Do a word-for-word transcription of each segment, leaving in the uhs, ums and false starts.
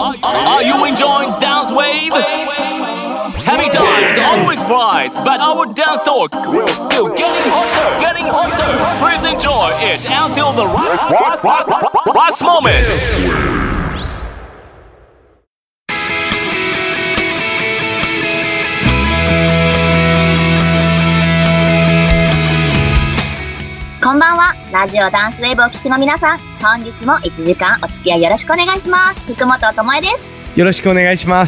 Are you enjoying Dance Wave? Happy times always flies, but our dance talk will still getting hotter, getting hotter. Please enjoy it until the last moment. こんばんは。ラジオダンスウェーブをお聞きの皆さん、本日もいちじかんお付き合いよろしくお願いします。福本智恵です。 よろしくお願いします。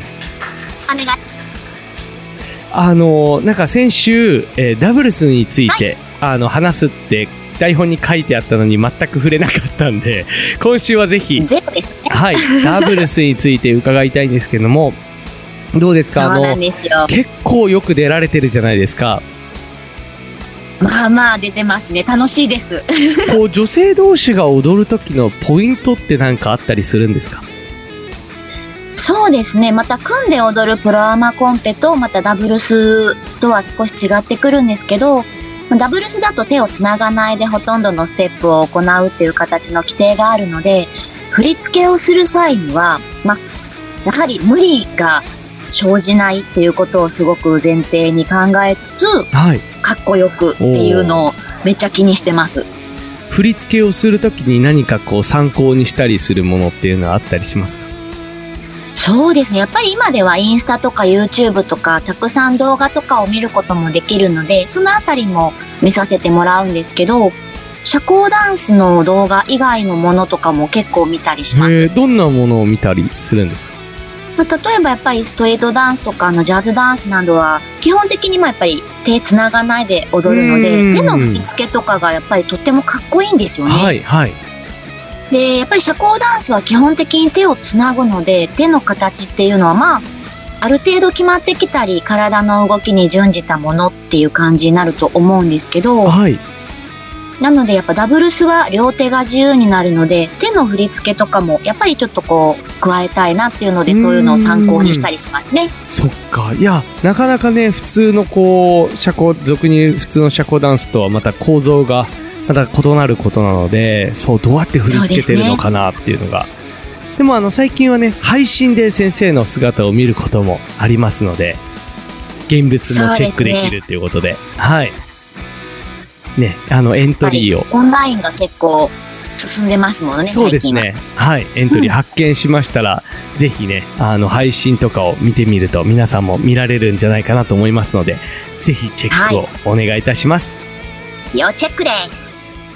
お願い。 あのなんか先週、えー、ダブルスについて、はい、あの話すって台本に書いてあったのに全く触れなかったんで、今週はぜひゼロですね。 はい、ダブルスについて伺いたいんですけども、どうですか？ そうなんですよ。 あの結構よく出られてるじゃないですか。 まあまあ出てますね。楽しいです。 こう女性同士が踊る時のポイントって何かあったりするんですか？ そうですね。また組んで踊るプロアマコンペとまたダブルスとは少し違ってくるんですけど、ダブルスだと手をつながないでほとんどのステップを行うっていう形の規定があるので、振り付けをする際には、まあ、やはり無理が生じないっていうことをすごく前提に考えつつ、はい、かっこよくっていうのをめっちゃ気にしてます。 振り付けをするときに何かこう参考にしたりするものっていうのはあったりしますか？ そうですね。やっぱり今ではインスタとか YouTube とかたくさん動画とかを見ることもできるので、そのあたりも見させてもらうんですけど、社交ダンスの動画以外のものとかも結構見たりします。 どんなものを見たりするんですか？ まあ、例えばやっぱりストリートダンスとかのジャズダンスなどは基本的にまあやっぱり手つながないで踊るので、手の振り付けとかがやっぱりとってもかっこいいんですよね。 はいはい。 で、やっぱり社交ダンスは基本的に手をつなぐので、手の形っていうのはまあある程度決まってきたり、体の動きに準じたものっていう感じになると思うんですけど、はい、なのでやっぱダブルスは両手が自由になるので、手の振り付けとかもやっぱりちょっとこう加えたいなっていうので、そういうのを参考にしたりしますね。 そっか。いや、なかなかね、普通のこう社交、俗に言う普通の社交ダンスとはまた構造がまた異なることなので、そうどうやって振り付けてるのかなっていうのが。で, でもあの最近はね、配信で先生の姿を見ることもありますので、現物もチェックできるっていうことで、はい。ね、あのエントリーをオンラインが結構進んでますもんね。 そうですね。はい、エントリー発見しましたら、うん、ぜひね、あの配信とかを見てみると皆さんも見られるんじゃないかなと思いますので、ぜひチェックをお願いいたします。 はい、要チェックです。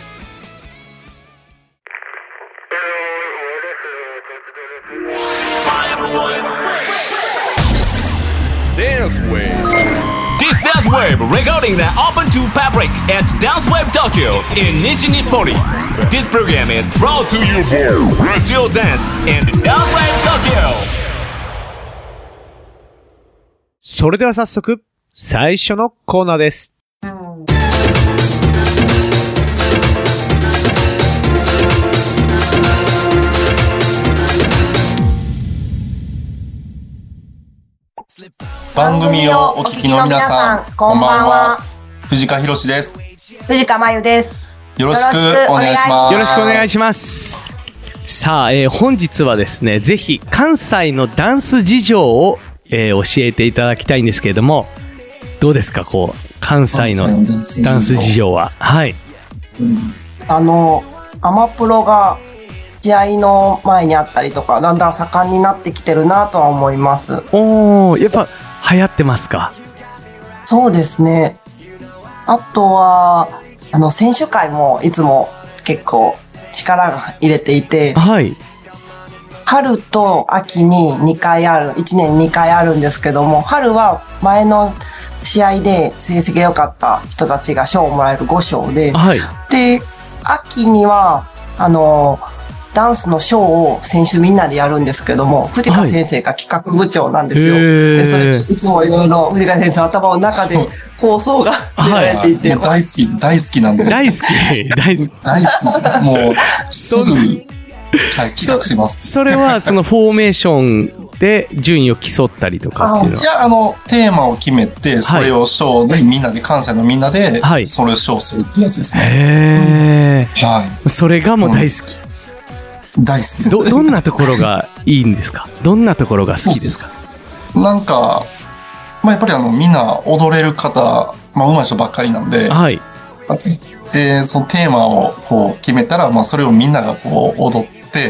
Dance Wave. This Dance Wave recording that open to public at Dance Wave Tokyo in Nishi-Nippori. This program is brought to you by Radio Dance and Dance Wave Tokyo. それでは早速最初のコーナーです。 番組をお聞きの皆さん、こんばんは。藤川博です。 藤川真由です。 よろしくお願いします。 よろしくお願いします。さあ、えー、本日はですね、ぜひ関西のダンス事情を、えー、教えていただきたいんですけれども、どうですか、こう関西のダンス事情は。はい。 うん、あのアマプロが試合の前にあったりとか、だんだん盛んになってきてるなとは思います。 おー、やっぱ流行ってますか？ そうですね。あとはあの選手会もいつも結構力が入れていて、はい、春と秋ににかいある、いちねんにかいあるんですけども、春は前の試合で成績が良かった人たちが賞をもらえるご賞で、はい、で秋にはあのダンスのショーを選手みんなでやるんですけども、藤川先生が企画部長なんですよ。はい、でそれいつもいろいろ藤川先生の頭の中で構想が出られていて、 はい、大好き大好きなんで大好き大好き大好きです。もうすぐ、はい、企画します。 そ, それはそのフォーメーションで順位を競ったりとかっていうのは、 いや、あのテーマを決めてそれをショーでみんなで、関西のみんなでそれをショーするってやつですね。 へー、はい、それがもう大好き。 大好きです。 ど、どんなところがいいんですか？どんなところが好きですか？ なんか、まあ、やっぱりあの、みんな踊れる方、まあ、上手い人ばっかりなんで、 はい。 で、そのテーマをこう決めたら、まあ、それをみんながこう踊って、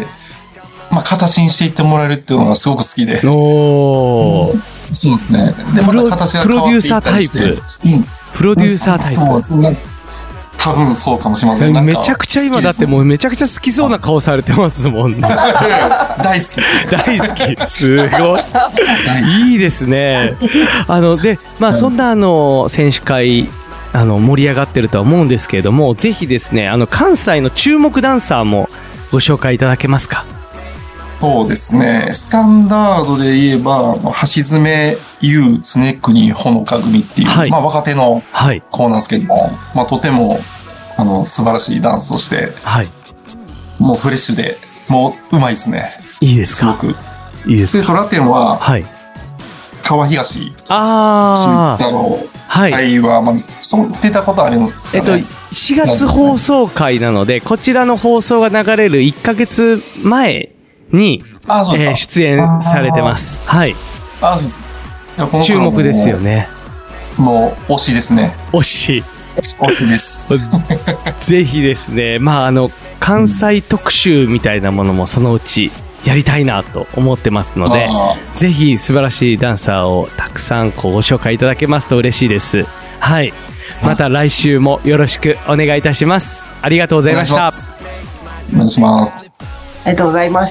まあ、形にしていってもらえるっていうのがすごく好きで。 おー。 そうですね。で、また形が変わっていったりして。 プロデューサータイプ。うん。プロデューサータイプ。 そうですね。多分そうかもしれません。 めちゃくちゃ今だってもうめちゃくちゃ好きそうな顔されてますもんね。 大好き。 大好き。すごい。いいですね。あの、で、まあそんなあの、選手会、あの、盛り上がってるとは思うんですけれども、ぜひですね、あの、関西の注目ダンサーもご紹介いただけますか？ そうですね。スタンダードで言えば、橋爪優常国ほのか組っていう、はい、まあ若手の子なんですけども、はい、まあとても、あの、素晴らしいダンスをして、はい。もうフレッシュで、もううまいですね。 いいですか？ すごく。 いいですか？ で、トラテンは、はい。川東。ああ。慎太郎。はい。は、まあ、そう出たことあるんですかね。 えっと、しがつ放送回なので、こちらの放送が流れるいっかげつまえに、あそうえー、出演されてます。はい。 あです注目ですよね。 もう、推しですね。 推し。 推しです。 ぜひですね、まあ、あの、関西特集みたいなものもそのうちやりたいなと思ってますので、ぜひ素晴らしいダンサーをたくさんこうご紹介いただけますと嬉しいです。はい。また来週もよろしくお願いいたします。ありがとうございました。 お願いします。 ありがとうございました。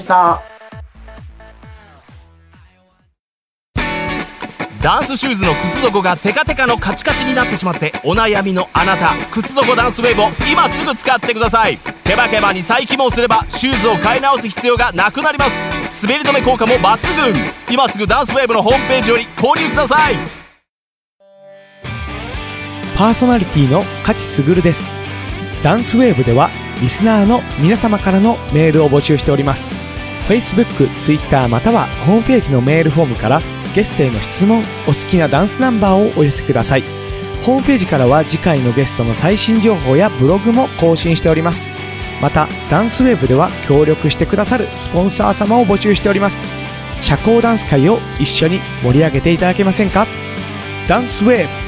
ダンスシューズの靴底がテカテカのカチカチになってしまってお悩みのあなた、靴底ダンスウェーブを今すぐ使ってください。ケバケバに再起毛すればシューズを買い直す必要がなくなります。滑り止め効果も抜群。今すぐダンスウェーブのホームページより購入ください。 パーソナリティの勝ち優です。ダンスウェーブではリスナーの皆様からのメールを募集しております。 Facebook、Twitter またはホームページのメールフォームからゲストへの質問、お好きなダンスナンバーをお寄せください。ホームページからは次回のゲストの最新情報やブログも更新しております。またダンスウェーブでは協力してくださるスポンサー様を募集しております。社交ダンス界を一緒に盛り上げていただけませんか？ダンスウェーブ。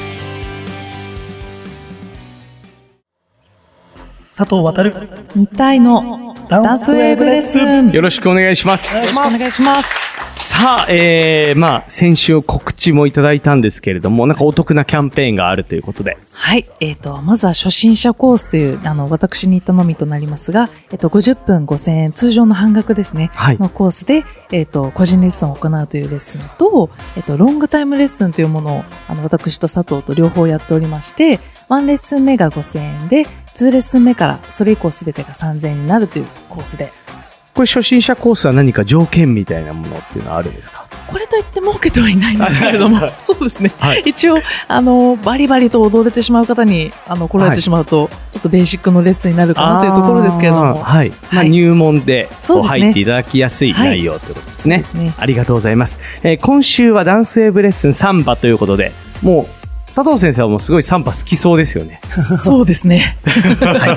佐藤航、 日体のダンスウェーブレッスン。 よろしくお願いします。 よろしくお願いします。 さあ、えー、まあ、先週告知もいただいたんですけれども、なんかお得なキャンペーンがあるということで。 はい。えっと、まずは初心者コースという、あの、私に頼みとなりますが、えっと、ごじゅっぷんごせんえん、通常の半額ですね。はい。のコースで、えっと、個人レッスンを行うというレッスンと、えっと、ロングタイムレッスンというものを、あの、私と佐藤と両方やっておりまして、ワンレッスン目がごせんえんで、ツーレッスン目からそれ以降すべてがさんぜんえんになるというコースで。 これ初心者コースは何か条件みたいなものっていうのはあるんですか？ これといって設けてはいないんですけれども、そうですね。はい、一応、あの、バリバリと踊れてしまう方に、あの、来られてしまうと、はい、ちょっとベーシックのレッスンになるかなというところですけれども。 はい。まあ、入門でこう入っていただきやすい内容ということですね。はい、そうですね。ありがとうございます。えー、今週はダンスウェーブレッスンサンバということで、もう、佐藤先生はもうすごいサンバ好きそうですよね。 そうですね。はい。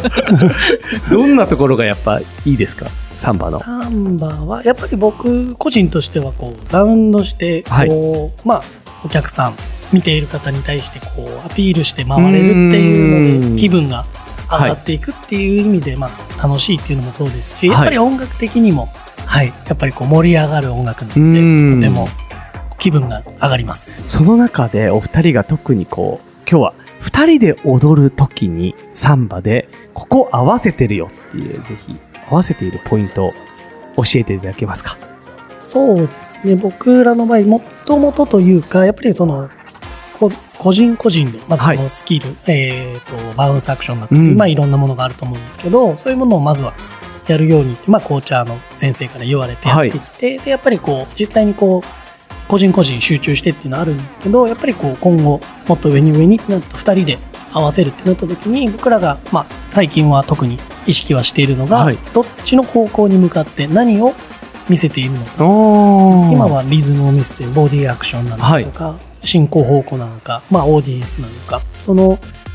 どんなところがやっぱいいですか？サンバの。 サンバはやっぱり僕個人としてはこうラウンドしてこう、はい、まあお客さん見ている方に対してこうアピールして回れるっていうので気分が上がっていくっていう意味で、まあ楽しいっていうのもそうですし、やっぱり音楽的にもはいやっぱりこう盛り上がる音楽なのでとても気分が上がります。 その中でお二人が特にこう今日は二人で踊るときにサンバでここ合わせてるよっていうぜひ合わせているポイントを教えていただけますか？ そうですね。僕らの場合もともとというかやっぱりその個人個人でまずそのスキル、はい、えーとバウンスアクションだったり、うん、まあいろんなものがあると思うんですけど、そういうものをまずはやるようにまあコーチャーの先生から言われてやってきて、はい、でやっぱりこう実際にこう個人個人集中してっていうのはあるんですけど、やっぱりこう今後もっと上に上にってなるとふたりで合わせるってなった時に僕らが、まあ、最近は特に意識はしているのが、はい、どっちの方向に向かって何を見せているのか。今はリズムを見せてボディアクションなのかとか、はい、進行方向なのか、まあ、オーディエンスなのか、その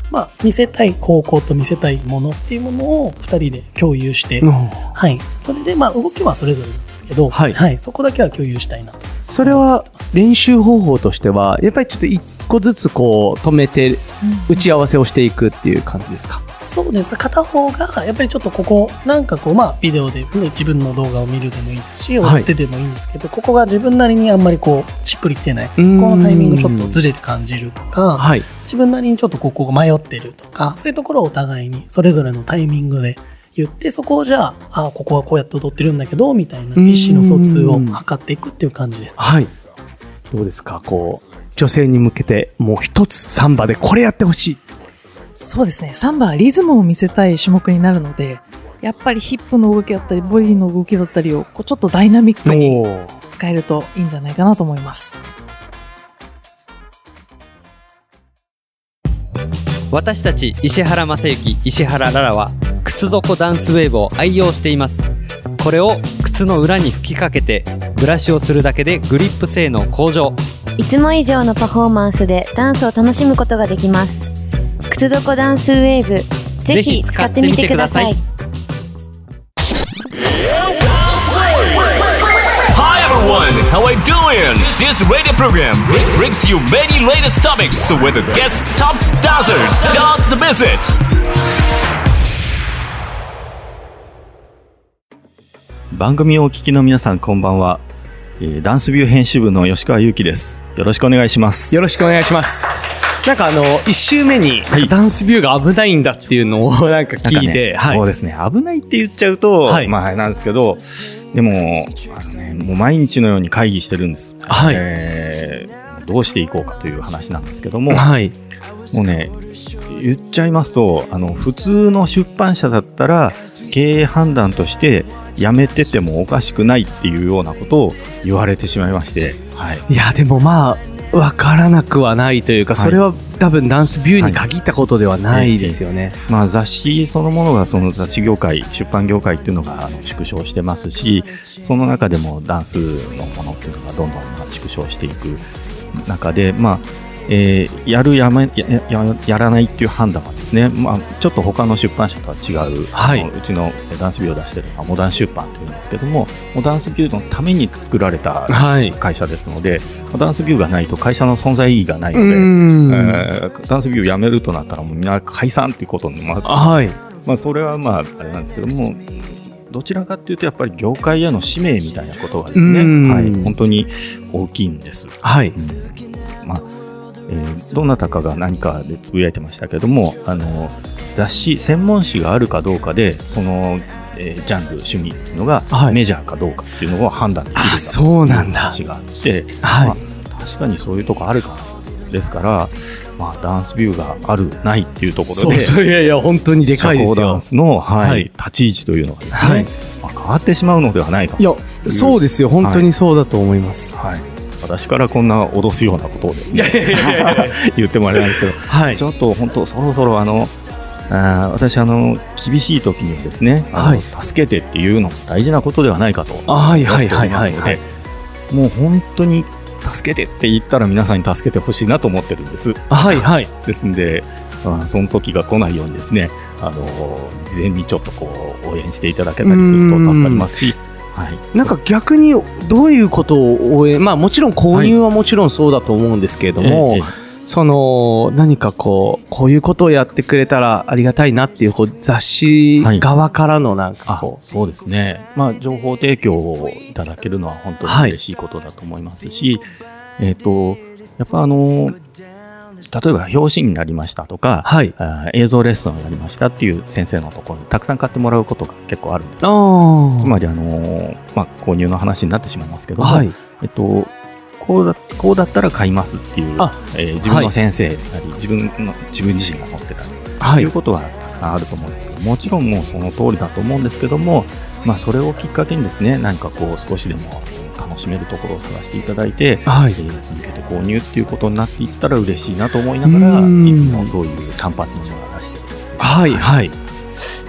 まあ、見せたい方向と見せたいものっていうものをふたりで共有して、うん、はい。それで、まあ、動きはそれぞれなんですけど、はい。はい、そこだけは共有したいなと。 それは練習方法としては、やっぱりちょっと一個ずつこう止めて打ち合わせをしていくっていう感じですか？ そうです。片方がやっぱりちょっとここなんかこうまあビデオで、ね、自分の動画を見るでもいいですし、追ってでもいいんですけど、はい、ここが自分なりにあんまりこうしっくりきてない、このタイミングちょっとずれて感じるとか、はい、自分なりにちょっとここが迷ってるとか、そういうところをお互いにそれぞれのタイミングで言って、そこをじゃあ、あここはこうやって踊ってるんだけどみたいな意思の疎通を図っていくっていう感じです。 はい。どうですか、こう女性に向けてもう一つサンバでこれやってほしい。 そうですね、サンバはリズムを見せたい種目になるので、やっぱりヒップの動きだったりボディの動きだったりをこうちょっとダイナミックに使えるといいんじゃないかなと思います。 私たち石原正幸、石原ララは靴底ダンスウェーブを愛用しています。これを靴の裏に吹きかけてブラシをするだけでグリップ性能向上。 いつも以上のパフォーマンスでダンスを楽しむことができます。靴底ダンスウェーブ、ぜひ使ってみてください。 Hi everyone, how are you doing? This radio program brings you many latest topics with guest top dancers. Don't miss it. 番組をお聞きの皆さん、こんばんは。ダンスビュー編集部の吉川祐希です。よろしくお願いします。 よろしくお願いします。なんかあのいち週目にダンスビューが危ないんだっていうのをなんか聞いて、 ね、はい、そうですね、危ないって言っちゃうと、はい、まああれなんですけど、でもあの、ね、もう毎日のように会議してるんです、はい、えー、どうしていこうかという話なんですけども、はい、もうね言っちゃいますと、あの普通の出版社だったら経営判断としてやめててもおかしくないっていうようなことを言われてしまいまして、はい、 いやでもまあ分からなくはないというか、それは多分ダンスビューに限ったことではないですよね、はいはい、 まあ、雑誌そのものがその雑誌業界、出版業界っていうのがあの縮小してますし、その中でもダンスのものっていうのがどんどん縮小していく中で、まあえー、やるやめ や, や, やらないっていう判断はですね、まあ、ちょっと他の出版社とは違う、はい、うちのダンスビューを出しているのはモダン出版というんですけども、モダンスビューのために作られた会社ですので、はい、モダンスビューがないと会社の存在意義がないので、えー、ダンスビューをやめるとなったらもうみんな解散っていうことになってしまう、はい、まあ、それはまああれなんですけども、どちらかというとやっぱり業界への使命みたいなことがですね、はい、本当に大きいんです。はい、うん、まあえー、どなたかが何かでつぶやいてましたけども、あの雑誌専門誌があるかどうかでその、えー、ジャンル趣味っていうのがメジャーかどうかっていうのを判断できるかという話があって、はい、まあ、確かにそういうとこあるかな。ですから、まあ、ダンスビューがあるないっていうところで、 そうそう、いやいや本当にでかいですよ。 社交ダンスの、はいはい、立ち位置というのがですね、はい、まあ、変わってしまうのではないかという。いやそうですよ、本当にそうだと思います、はいはい、 私からこんな脅すようなことをですね言ってもあれなんですけど、はい、ちょっと本当そろそろあのあ私あの厳しい時にですね、あの、はい、助けてっていうのも大事なことではないかと思っておりますので、もう本当に助けてって言ったら皆さんに助けてほしいなと思ってるんです。はいはい。ですんで、まあ、その時が来ないようにですね、あの事前にちょっとこう応援していただけたりすると助かりますし。はい、 なんか逆にどういうことを応援、まあ、もちろん購入はもちろんそうだと思うんですけれども、はいええ、その何かこうこういうことをやってくれたらありがたいなっていう、こう雑誌側からのなんかこう、 はい、そうですね、まあ、情報提供をいただけるのは本当に嬉しいことだと思いますし、はい、えーと、やっぱあの例えば表紙になりましたとか、はい、映像レッスンになりましたっていう先生のところにたくさん買ってもらうことが結構あるんです。つまりあの、まあ、購入の話になってしまいますけども、はい、えっと、こうだ、こうだったら買いますっていう、えー、自分の先生なり、はい、自分の自分自身が持ってたり、はい、ということはたくさんあると思うんですけど、もちろんもうその通りだと思うんですけども、まあ、それをきっかけにですね、何かこう少しでも楽しめるところを探していただいて、はい、えー、続けて購入っていうことになっていったら嬉しいなと思いながら、いつもそういう単発のものを出してるんです、ね、 はいはい。やっ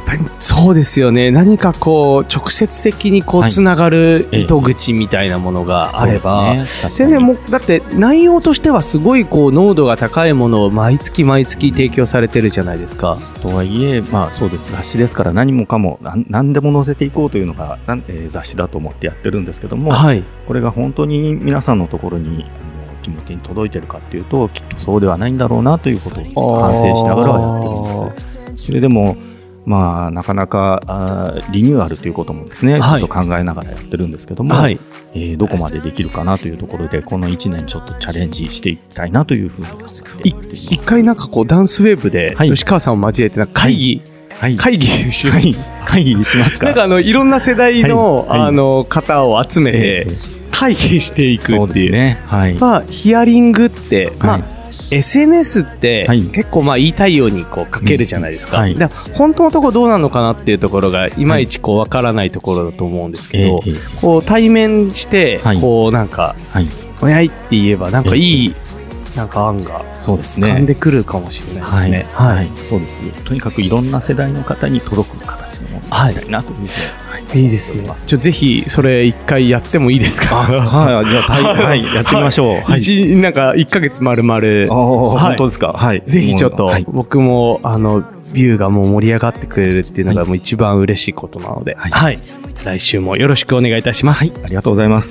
ぱりそうですよね。何かこう直接的にこうつながる糸口みたいなものがあれば、はい、でね、もうだって内容としてはすごいこう濃度が高いものを毎月毎月提供されてるじゃないですか。 とはいえ、まあそうです、雑誌ですから何もかも何何でも載せていこうというのが、えー、雑誌だと思ってやってるんですけども、はい、これが本当に皆さんのところに気持ちに届いてるかっていうと、きっとそうではないんだろうなということを反省しながらやってるんです。それでもまあなかなかあリニューアルということもですね、はい、ちょっと考えながらやってるんですけども、はい、えー、どこまでできるかなというところでこのいちねんちょっとチャレンジしていきたいなというふうに思っています。 一回なんかこうダンスウェーブで吉川さんを交えてなんか会議、はいはい、会議します、はい、 会議しますか。 なんかあのいろんな世代の、はいはい、あの方を集めて会議していくっていう、そうですね、はい、まあヒアリングって、まあ、はい、エスエヌエス って結構まあ言いたいようにこう書けるじゃないですか、うん、はい、だから本当のところどうなのかなっていうところがいまいちこう分からないところだと思うんですけど、はい、こう対面してこうなんかおやいって言えばなんかいいなんか案が浮かんでくるかもしれないですね。 はい、はいはい、そうです。とにかくいろんな世代の方に届く形のものにしたいなというふうに、はいはい、 いいですね。ちょぜひそれ一回やってもいいですか。 はい、じゃあ、はい、やってみましょう。 はい、一なんか一ヶ月まるまる。 本当ですか。はい。 ぜひちょっと僕もあのビューがもう盛り上がってくれるっていうのがもう一番嬉しいことなので、はい、はい、来週もよろしくお願いいたします。はい、 ありがとうございます。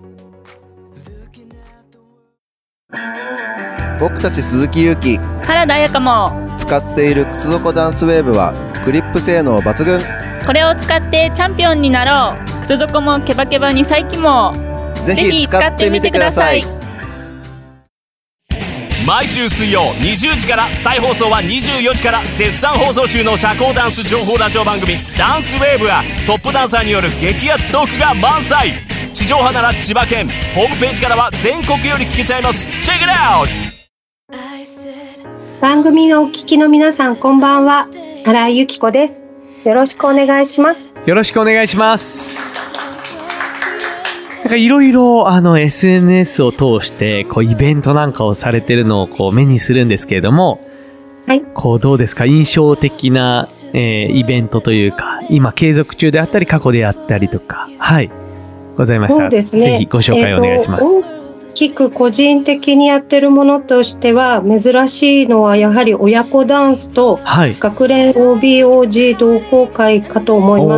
僕たち鈴木勇気、 原田彩香も使っている靴底ダンスウェーブはグリップ性能抜群。 これを使ってチャンピオンになろう。靴底もケバケバに再起もぜひ使ってみてください。 毎週水曜にじゅうじから再放送はにじゅうよじから絶賛放送中の社交ダンス情報ラジオ番組ダンスウェーブはトップダンサーによる激アツトークが満載。地上波なら千葉県、ホームページからは全国より聞けちゃいます。チェックイットアウト。 番組をお聞きの皆さんこんばんは、新井由紀子です。よろしくお願いします。 よろしくお願いします。なんかいろいろあの エスエヌエス を通してこうイベントなんかをされてるのをこう目にするんですけれども、はい、こうどうですか、印象的な、えー、イベントというか今継続中であったり過去であったりとか、はい、ございましたら、ね、ぜひご紹介お願いします。えー大きく個人的にやってるものとしては珍しいのはやはり親子ダンスと学連 オービーオージー 同好会かと思います。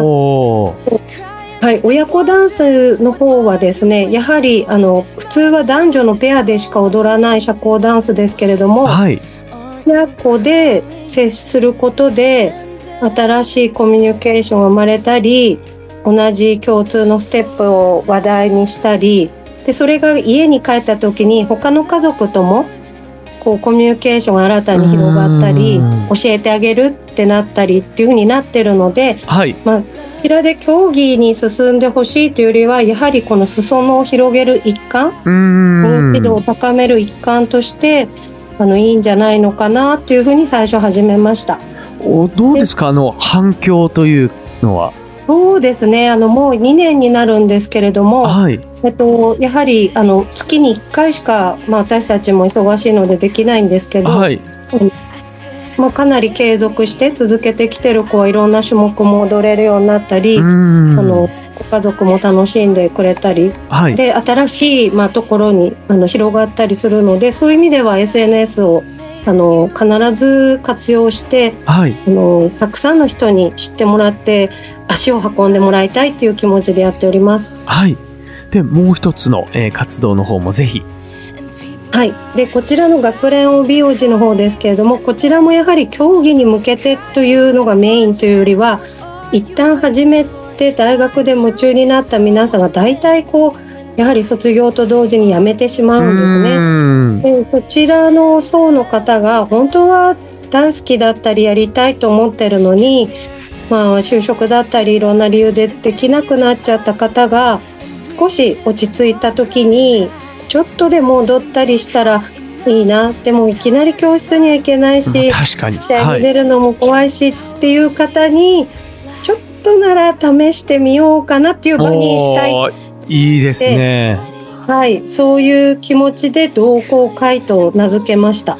はい、親子ダンスの方はですね、やはりあの普通は男女のペアでしか踊らない社交ダンスですけれども、はい、親子で接することで新しいコミュニケーションが生まれたり、同じ共通のステップを話題にしたりで、それが家に帰った時に他の家族ともこうコミュニケーションが新たに広がったり教えてあげるってなったりっていう風になってるので、はい、まあ、こちらで競技に進んでほしいというよりはやはりこの裾野を広げる一環、認知度を高める一環としてあのいいんじゃないのかなという風に最初始めました。 おどうですか、あの反響というのは。 そうですね、あのもうにねんになるんですけれども、はい、えっと、やはりあの月にいっかいしか、まあ、私たちも忙しいのでできないんですけど、はい、うん、まあ、かなり継続して続けてきてる子はいろんな種目も踊れるようになったり、あのご家族も楽しんでくれたり、はい、で新しい、まあ、ところにあの広がったりするので、そういう意味では エスエヌエス をあの必ず活用して、はい、あのたくさんの人に知ってもらって足を運んでもらいたいという気持ちでやっております。 はい。でもう一つの、えー、活動の方もぜひ。 はい。でこちらの学連 オービーオージー の方ですけれども、こちらもやはり競技に向けてというのがメインというよりは、一旦始めて大学で夢中になった皆さんが大体こうやはり卒業と同時に辞めてしまうんですね。でこちらの層の方が本当は大好きだったりやりたいと思ってるのに、まあ、就職だったりいろんな理由でできなくなっちゃった方が少し落ち着いた時にちょっとでも踊ったりしたらいいな。でもいきなり教室には行けないし、 確かに試合に出るのも怖いしっていう方に、はい、ちょっとなら試してみようかなっていう場にしたい。 いいですね。 はい、そういう気持ちで同好会と名付けました。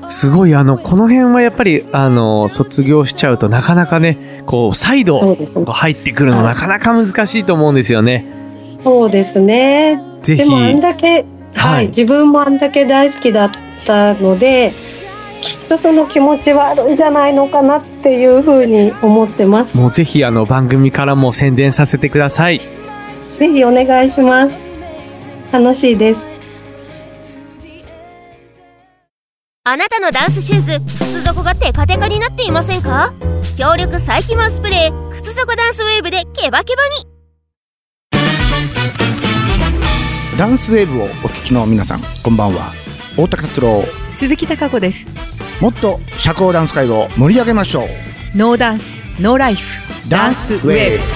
すごい、あの、この辺はやっぱり、あの、卒業しちゃうとなかなかね、こう、再度入ってくるのなかなか難しいと思うんですよね。 そうですね。 ぜひ。 でもあんだけ、はい、はい、自分もあんだけ大好きだったので、きっとその気持ちはあるんじゃないのかなっていうふうに思ってます。 もうぜひ、あの、番組からも宣伝させてください。 ぜひお願いします。楽しいです。 あなたのダンスシューズ、靴底がテカテカになっていませんか？強力再起毛スプレー、靴底ダンスウェーブでケバケバに。 ダンスウェーブをお聞きの皆さん、こんばんは。大高達郎、 鈴木貴子です。 もっと社交ダンス界を盛り上げましょう。 ノーダンスノーライフ、ダンスウェーブ。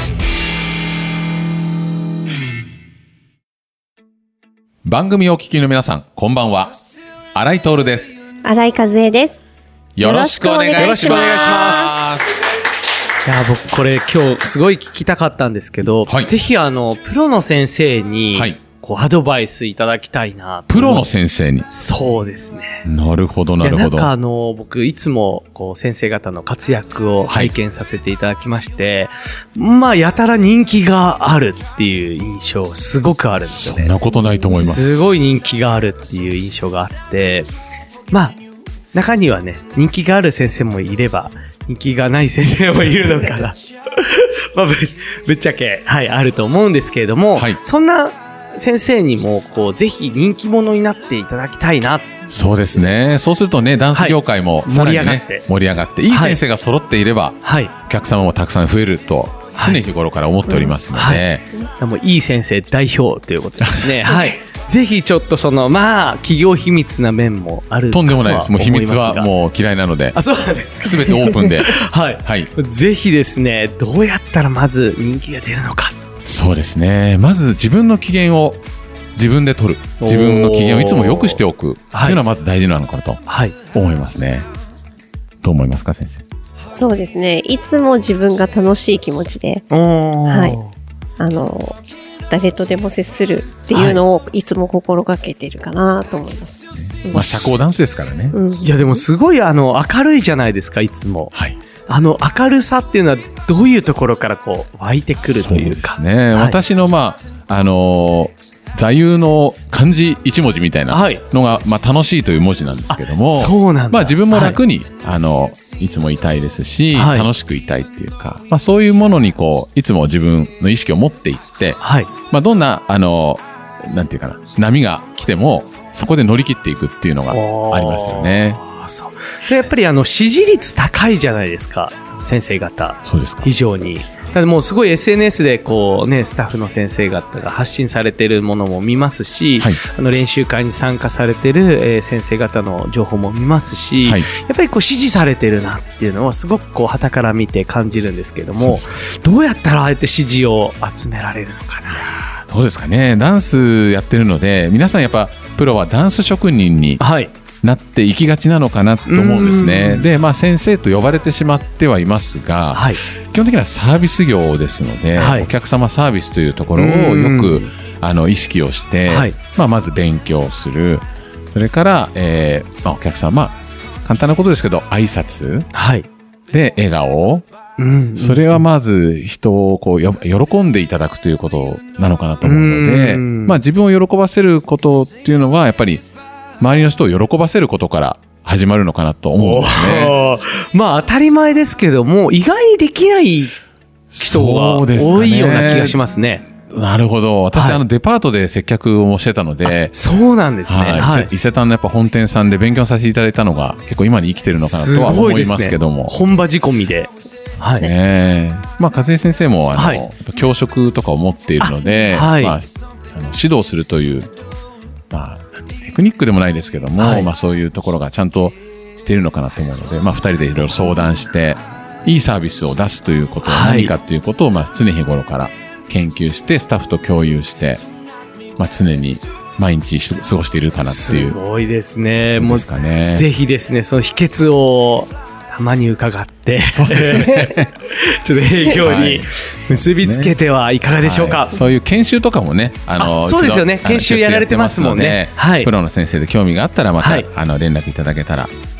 番組をお聞きの皆さん、こんばんは。新井徹です。 新井和恵です。 よろしくお願いします。 いや、僕これ今日すごい聞きたかったんですけど、はい、ぜひあのプロの先生に、はい、こうアドバイスいただきたいな。 プロの先生に。 そうですね。 なるほどなるほど。 なんかあの僕いつもこう先生方の活躍を拝見させていただきまして、はい、まあやたら人気があるっていう印象すごくあるんですよね。 そんなことないと思います。 すごい人気があるっていう印象があって、まあ中にはね、人気がある先生もいれば人気がない先生もいるのかなまあ ぶ, ぶっちゃけはいあると思うんですけれども、はい、そんな先生にもこうぜひ人気者になっていただきたいな。 そうですね。そうするとね、ダンス業界もさらに、ね、盛り上がって盛り上がっていい先生が揃っていれば、はい、お客様もたくさん増えると常日頃から思っておりますので、はいうん、もういい先生代表ということですね。はいぜひちょっとそのまあ企業秘密な面もあるとは思いますが、とんでもないです。 もう秘密はもう嫌いなので。 あ、そうなんですか。 すべてオープンで。 はい、はい。ぜひですね、どうやったらまず人気が出るのか。 そうですね。まず自分の機嫌を自分で取る。自分の機嫌をいつも良くしておく。というのはまず大事なのかなと思いますね。はい、どう思いますか、先生。 そうですね。いつも自分が楽しい気持ちで、はい。あの。誰とでも接するっていうのをいつも心がけてるかなと思います。はいまあ、社交ダンスですからね。 うん、いやでもすごいあの明るいじゃないですかいつも。はい、あの明るさっていうのはどういうところからこう湧いてくるというか。 そうですね。はい、私のまああのー座右の漢字一文字みたいなのが、はいまあ、楽しいという文字なんですけども、 そうなんだ。 まあ、自分も楽に、はい、あのいつもいたいですし、はい、楽しくいたいっていうか、まあ、そういうものにこういつも自分の意識を持っていって、はいまあ、どんなあのなんていうかな波が来てもそこで乗り切っていくっていうのがありますよね。 そうでやっぱりあの支持率高いじゃないですか先生方。 そうですか。 非常に。だからもうすごい エスエヌエス でこうねスタッフの先生方が発信されているものも見ますし、はい、あの練習会に参加されている、えー、先生方の情報も見ますし、はい、やっぱりこう支持されてるなっていうのはすごくこう傍から見て感じるんですけども、どうやったらあえて支持を集められるのかな。 どうですかね。ダンスやってるので皆さんやっぱプロはダンス職人に、はいなっていきがちなのかなと思うんですね。で、まあ先生と呼ばれてしまってはいますが、はい、基本的にはサービス業ですので、はい、お客様サービスというところをよくあの意識をして、はいまあ、まず勉強する。それから、えーまあ、お客様、まあ、簡単なことですけど挨拶、はい、で笑顔、うん、それはまず人をこうよ喜んでいただくということなのかなと思うので、まあ、自分を喜ばせることっていうのはやっぱり周りの人を喜ばせることから始まるのかなと思うんですね。 まあ当たり前ですけども意外にできない人が多いような気がしますね。 なるほど。私、はい、あのデパートで接客をしてたので、 そうなんですね。はい。 はい、伊勢丹のやっぱ本店さんで勉強させていただいたのが結構今に生きてるのかなとは思いますけども。 すごいですね、本場仕込みで。 はい。ね。まあ和江先生もあの、はい、教職とかを持っているので、はい、まああの指導するというまあテクニックでもないですけども、はい、まあそういうところがちゃんとしているのかなと思うので、まあ二人でいろいろ相談して、いいサービスを出すということは何かということを、まあ常日頃から研究して、スタッフと共有して、まあ常に毎日過ごしているかなっていう。 すごいですね。もうですかね。ぜひですね、その秘訣をたまに伺って、そうですね。ちょっと営業に結びつけてはいかがでしょうか。はい、 そういう研修とかもね、あの、 あそうですよね。研修やられてますもんね。 はい。プロの先生で興味があったらまた、はい、あの連絡いただけたら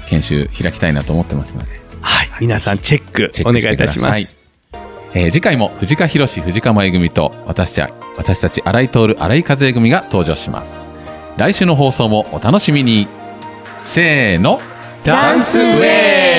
研修開きたいなと思ってますので、 はい、皆さんチェックお願いいたします。 えー、次回も藤川博藤川舞組と私たち私たち新井徹新井和恵組が登場します。来週の放送もお楽しみに。せーの、ダンスウェイ。